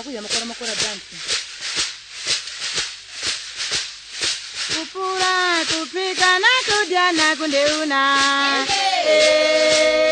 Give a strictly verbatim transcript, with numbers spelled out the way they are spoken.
kuya makora makora dance. Kupura kupika na kudya na kundeuna. Eh.